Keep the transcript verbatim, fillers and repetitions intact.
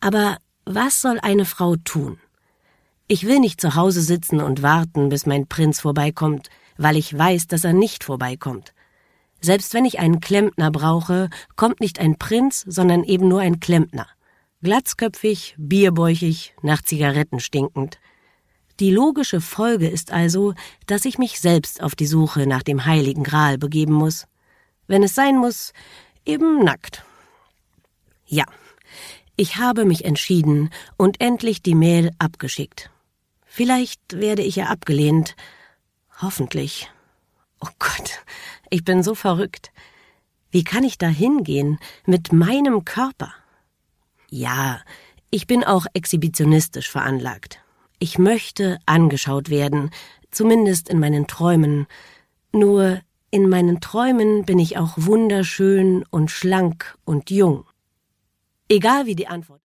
Aber was soll eine Frau tun? Ich will nicht zu Hause sitzen und warten, bis mein Prinz vorbeikommt, weil ich weiß, dass er nicht vorbeikommt. Selbst wenn ich einen Klempner brauche, kommt nicht ein Prinz, sondern eben nur ein Klempner. Glatzköpfig, bierbäuchig, nach Zigaretten stinkend. Die logische Folge ist also, dass ich mich selbst auf die Suche nach dem Heiligen Gral begeben muss. Wenn es sein muss, eben nackt. Ja, ich habe mich entschieden und endlich die Mail abgeschickt. Vielleicht werde ich ja abgelehnt. Hoffentlich. Oh Gott, ich bin so verrückt. Wie kann ich da hingehen mit meinem Körper? Ja, ich bin auch exhibitionistisch veranlagt. Ich möchte angeschaut werden, zumindest in meinen Träumen. Nur in meinen Träumen bin ich auch wunderschön und schlank und jung. Egal wie die Antwort.